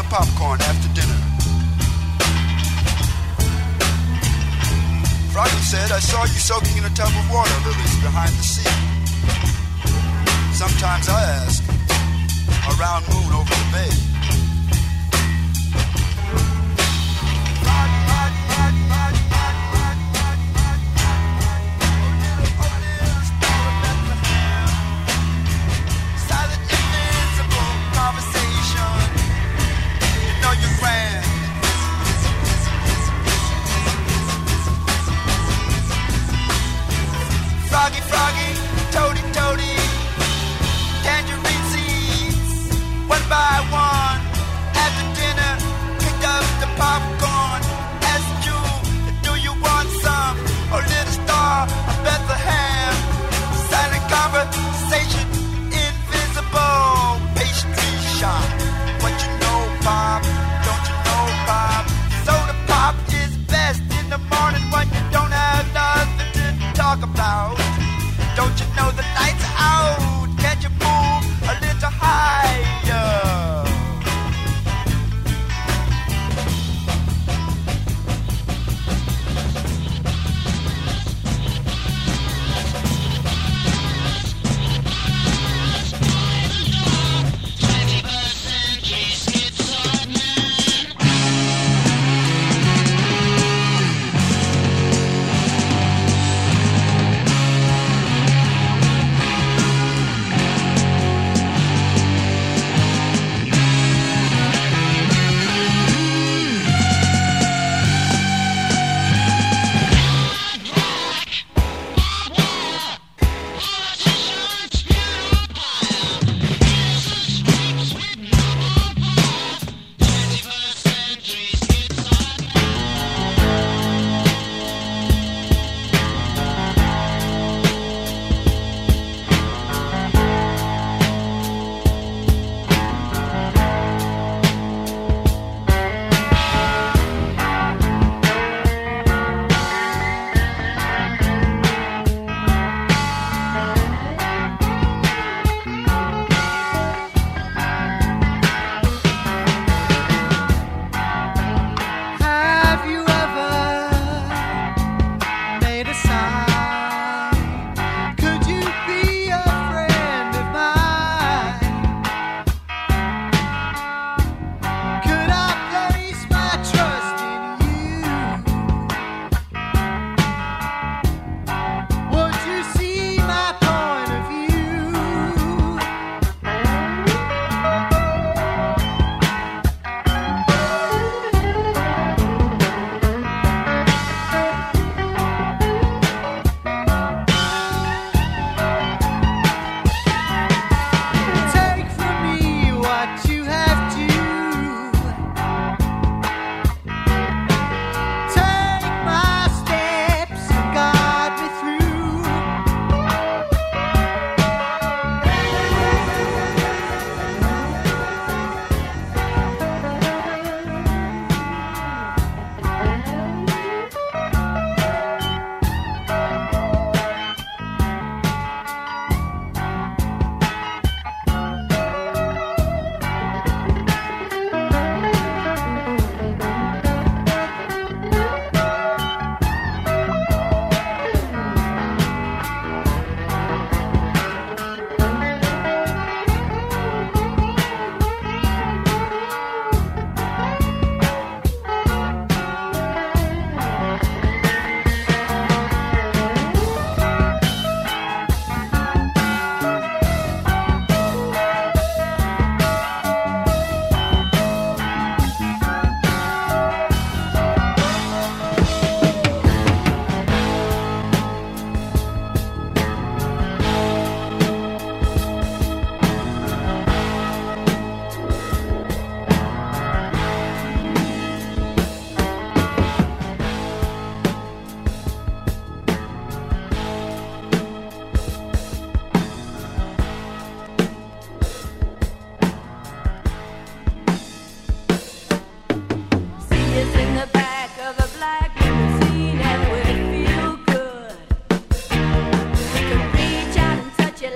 popcorn after dinner. Froggy said, I saw you soaking in a tub of water lilies behind the sea. Sometimes I ask, a round moon over the bay. Froggy, froggy, toady, toady, tangerine seeds, one by one. After dinner, picked up the popcorn. Asked you, do you want some? Oh, little star of Bethlehem. Silent conversation, invisible pastry shop. What you know, Pop? Don't you know, Pop? Soda pop is best in the morning when you don't have nothing to talk about. Don't you know the lights are out? Can't you move a little higher?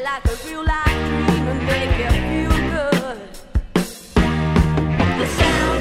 real life dream and make you feel good. The sound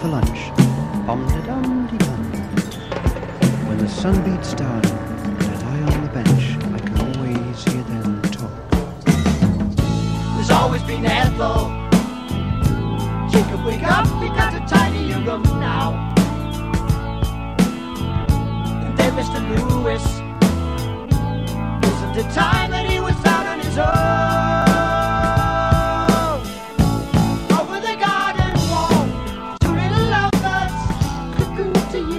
for lunch. Bom-de-dum-de-dum. When the sun beats down and I on the bench, I can always hear them talk. There's always been Ethel. Jacob, wake up, we got a tiny room now. And then Mr. Lewis, wasn't the time that he was out on his own. Over the garden wall, two little lovebirds, cuckoo to you.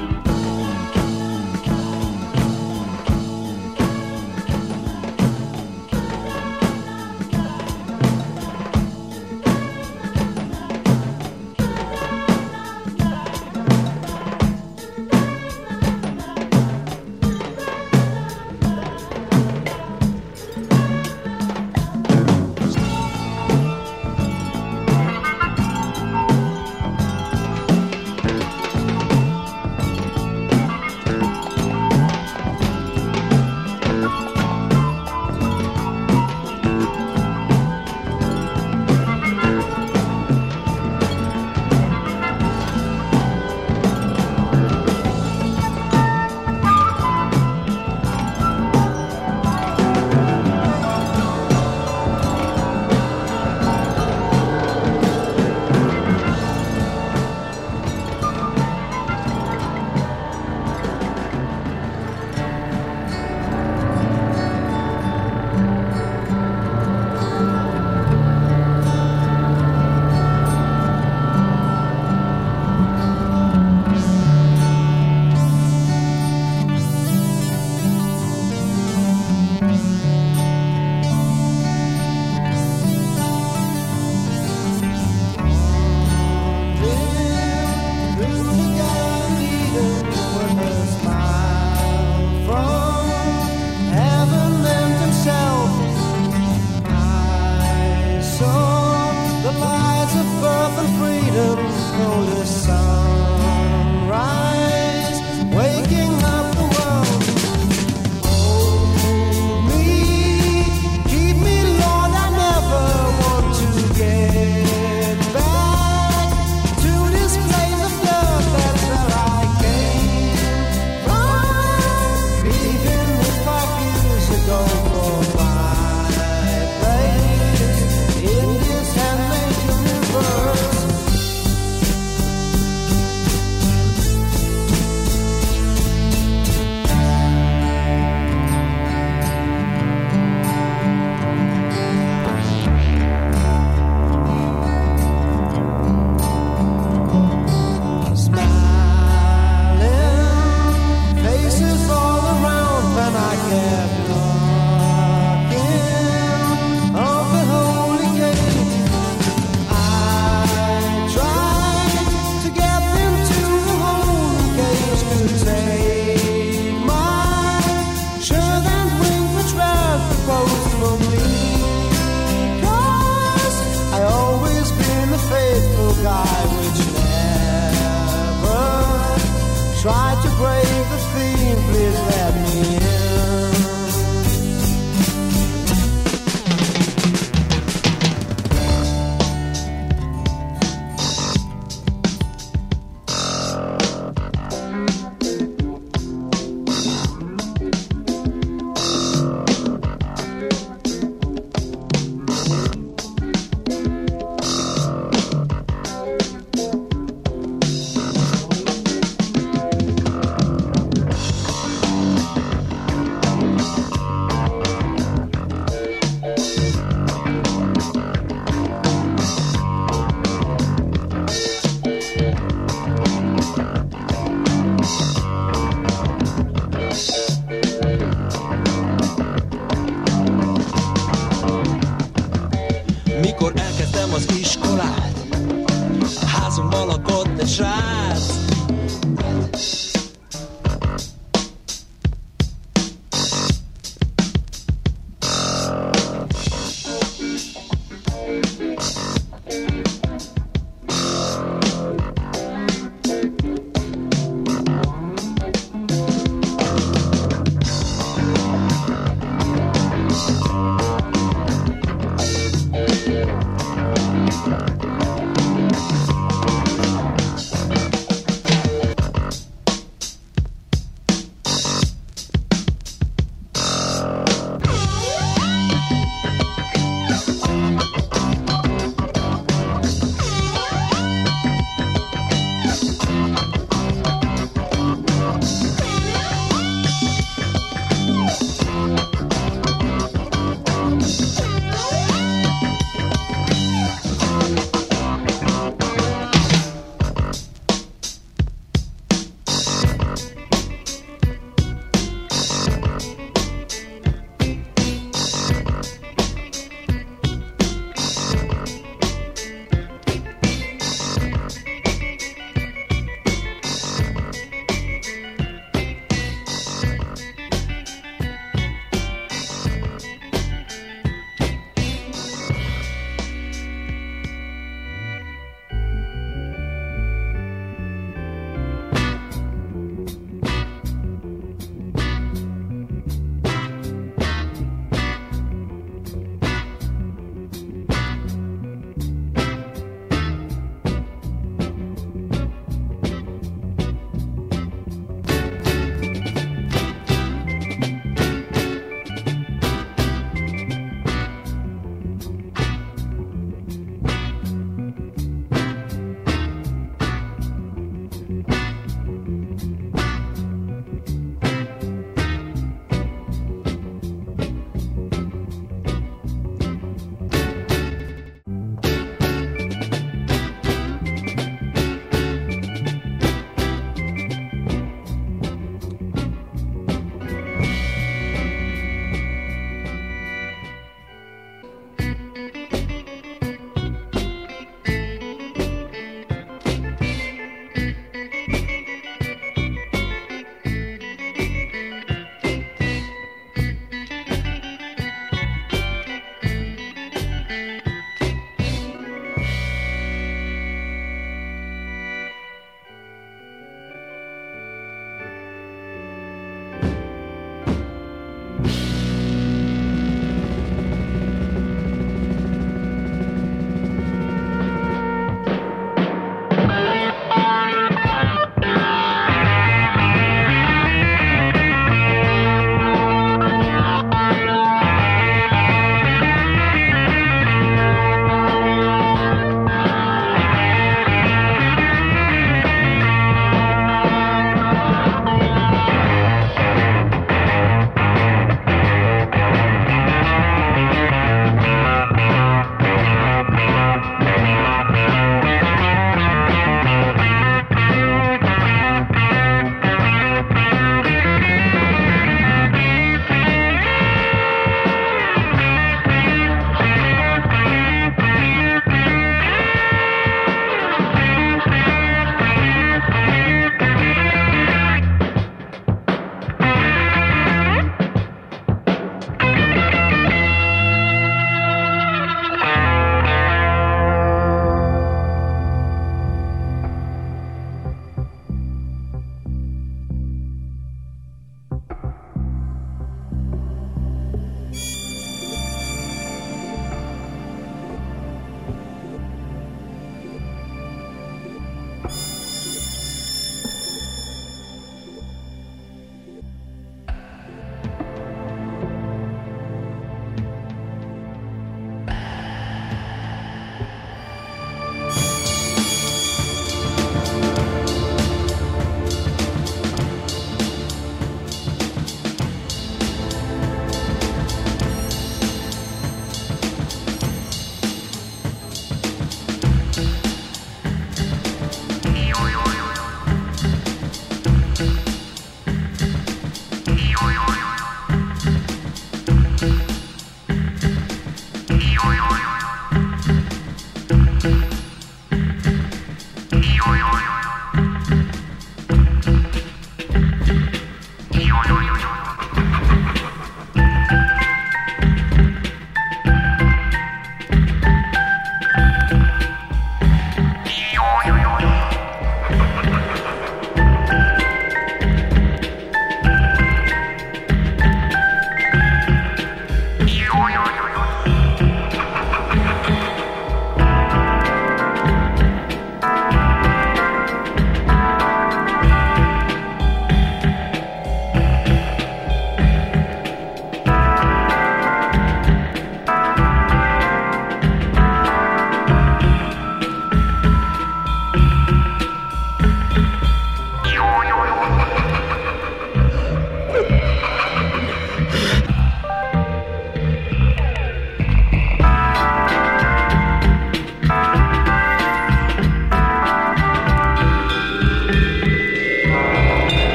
Try to break the theme, please let me in. Mikor elkezdtem az iskolát, a házunkban lakott egy srác.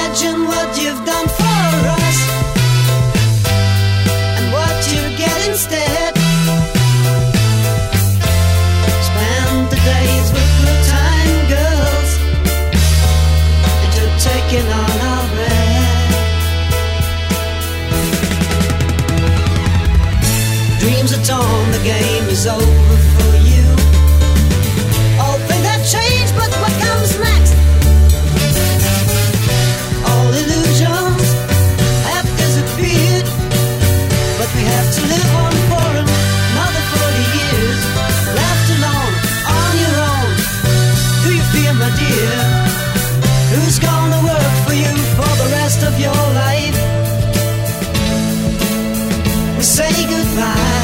imagine what you've done for us and what you get instead. Spend the days with good time girls and you're taking on our bread. Dreams are torn, the game is over for you. All things have changed, but what comes next? All illusions have disappeared, but we have to live on for another 40 years. Left alone, on your own. Do you feel, my dear? Who's gonna work for you for the rest of your life? We say goodbye.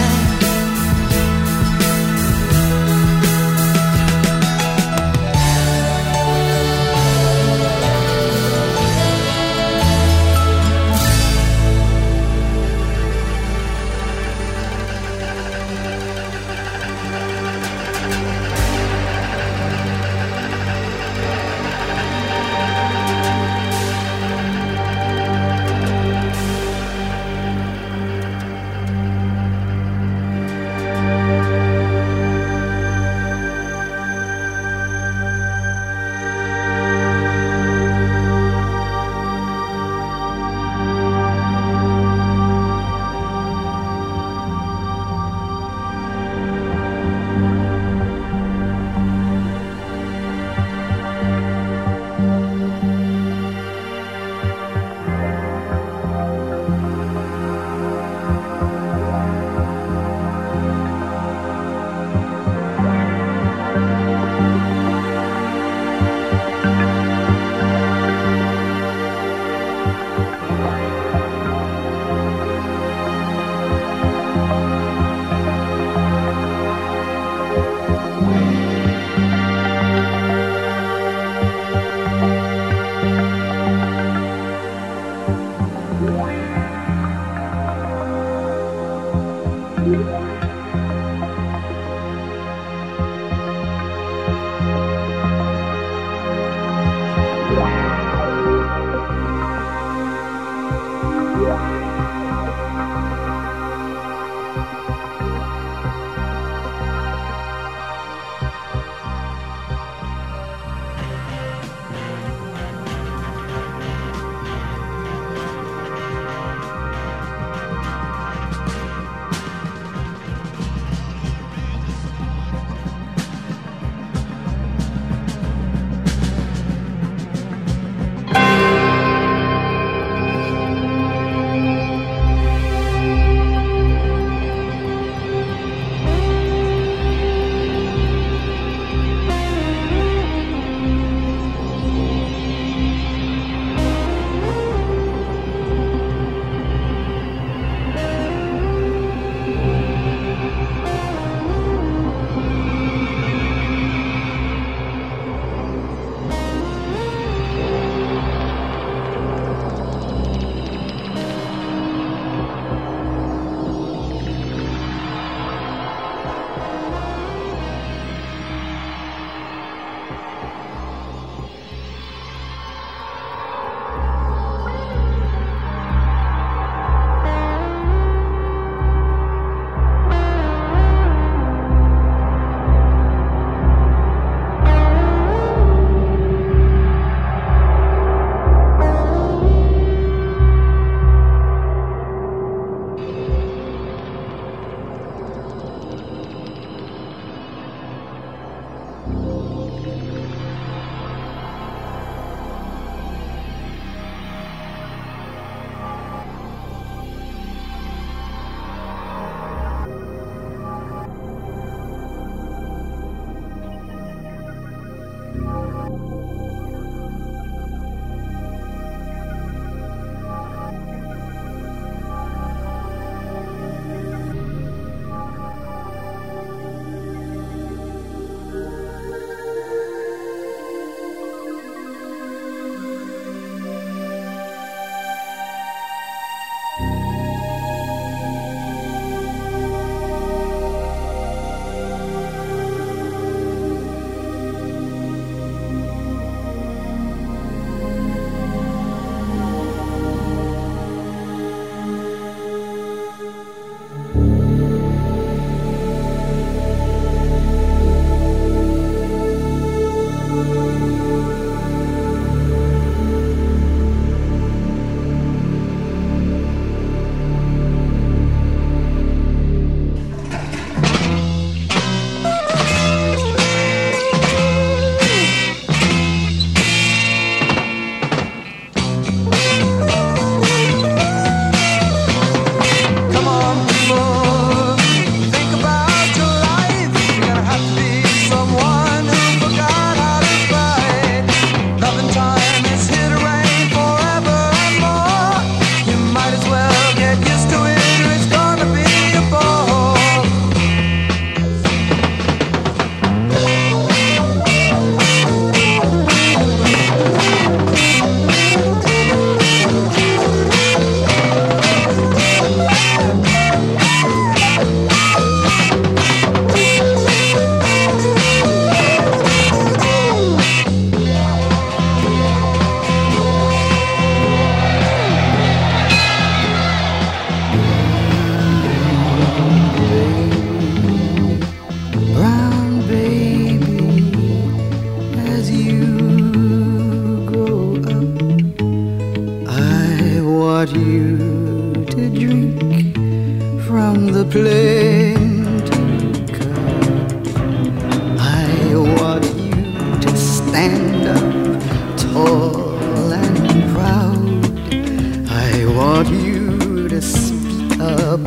want you to drink from the plenty cup. I want you to stand up tall and proud. I want you to speak up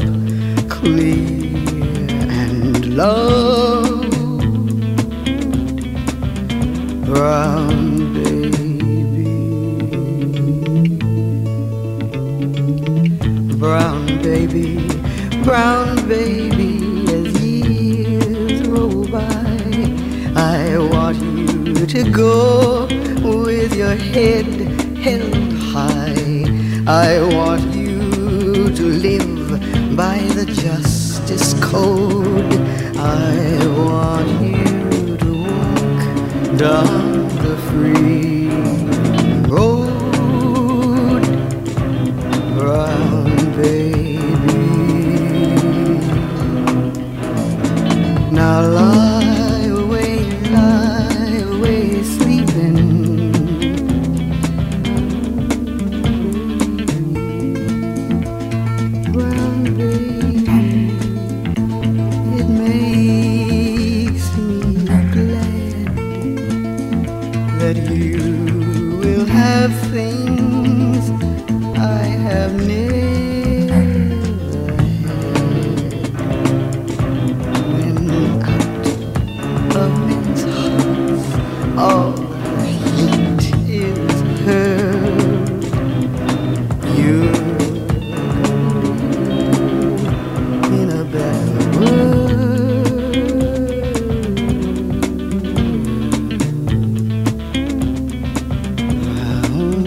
clear and loud. Brown baby, brown baby, brown baby, as years roll by, I want you to go with your head held high. I want you to live by the justice code. I want you to walk down the free road, brown baby. Now lie away, sleeping. Brown baby, it makes me glad that you will have things I have never had. When out of men's hearts all the heat is heard, you're in a better world. Brown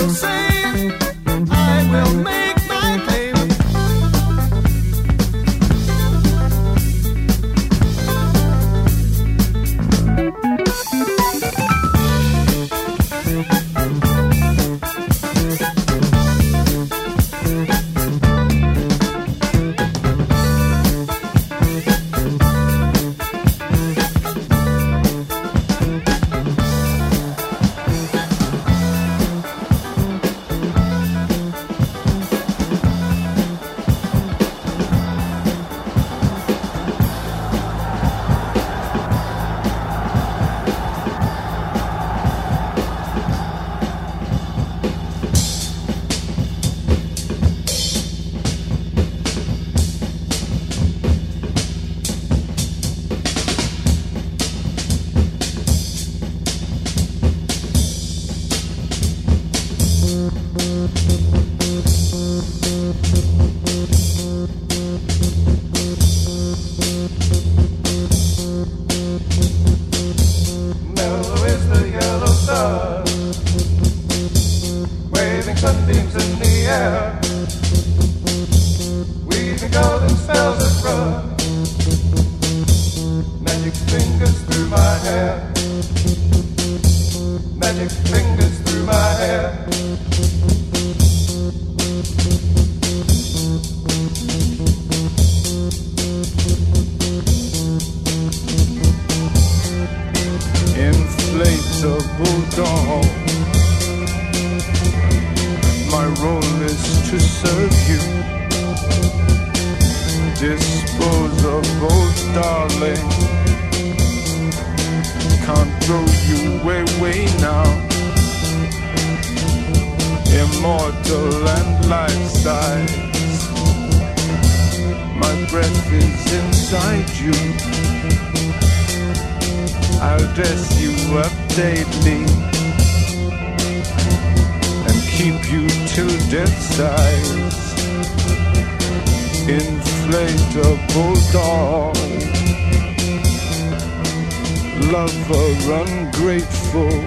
will say, I will make my claim. Mellow is the yellow sun, waving sunbeams in the air, weaving golden spells that run, magic fingers through my hair, magic fingers through my hair. Inflatable doll, my role is to serve you. Disposable darling, can't throw you away now. Immortal and life-size, my breath is inside you. I'll dress you up daily and keep you till death size. Inflatable doll, lover ungrateful,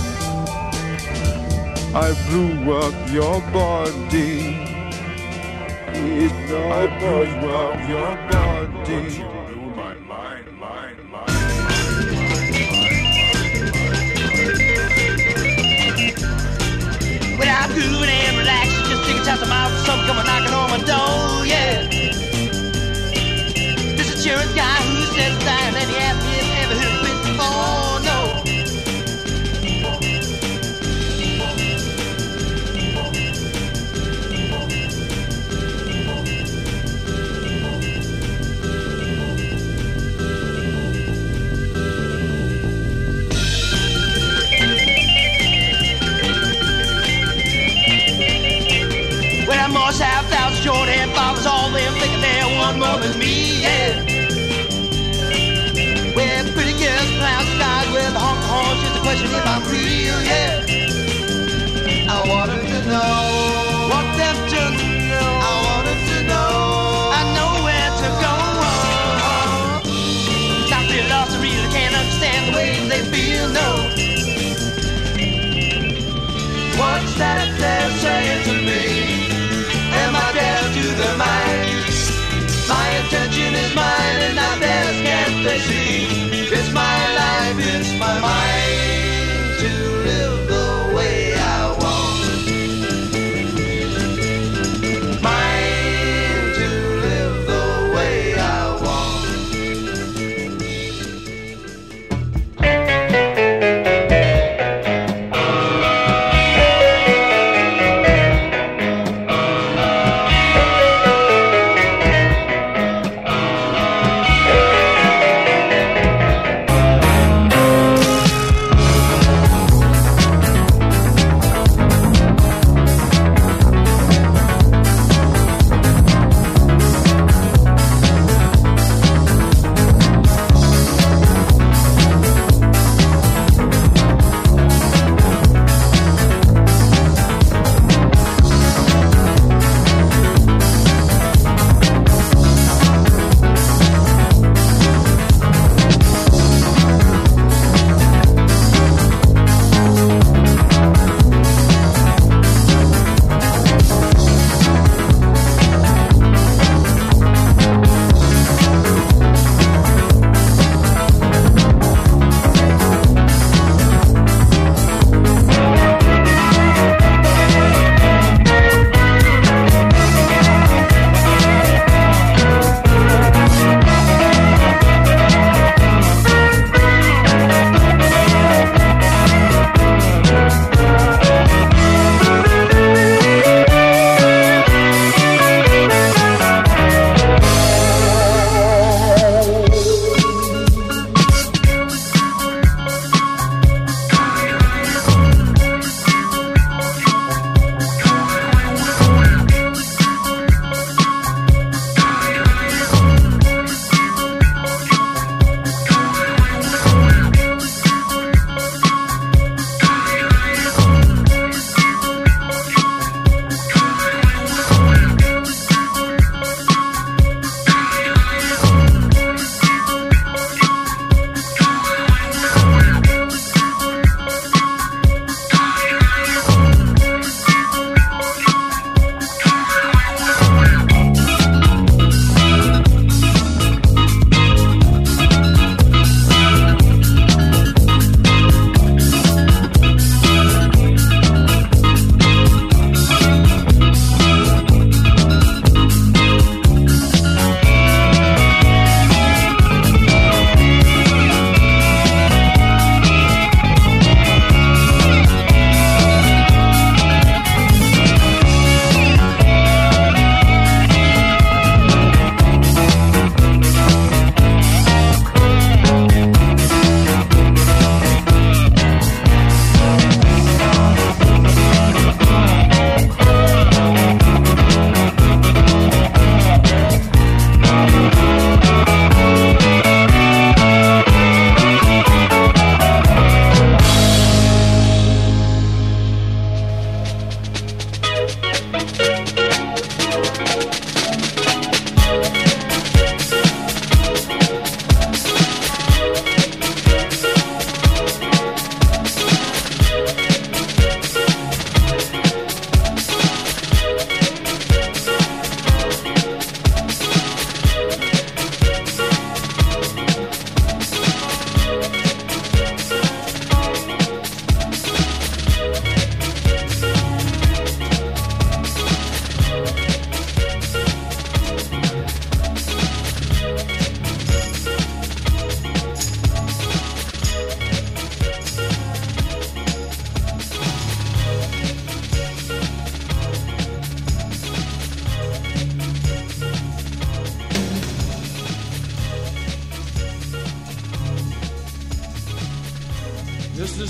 I blew up your body. I blew up your body. When I'm grooving and relaxing, just take a chance of mouth, something coming knocking on my door, yeah. This insurance guy who says dying and he asked me if I ever heard of it before, no. More South, thousand short hair, fathers, all them thinking they're one more than me, yeah. With pretty girls, clowns, skies, with the honk horns, just a question if I'm real, yeah. I wanted to know, want them to know, I wanted to know, I know where to go. Not really lost, I really can't understand the way they feel, no. What's that they're saying to me? Am I deaf to the mind? My attention is mine and not theirs, can't they see? It's my life, it's my mind to live the way I want. Mine to live the way I want.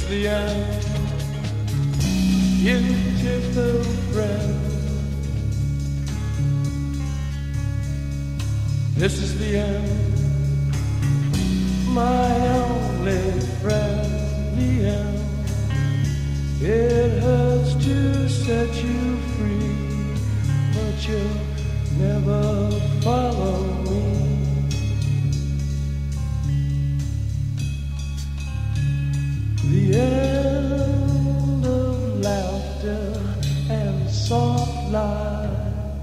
the end, beautiful friend. This is the end, my only friend. The end. It hurts to set you free, but you'll never follow me. The end of laughter and soft light.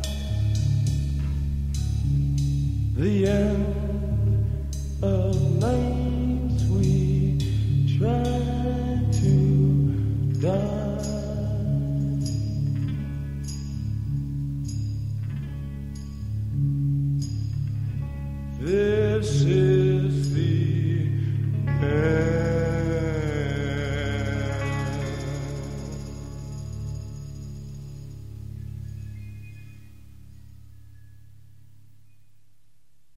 The end of nights we try to die. This is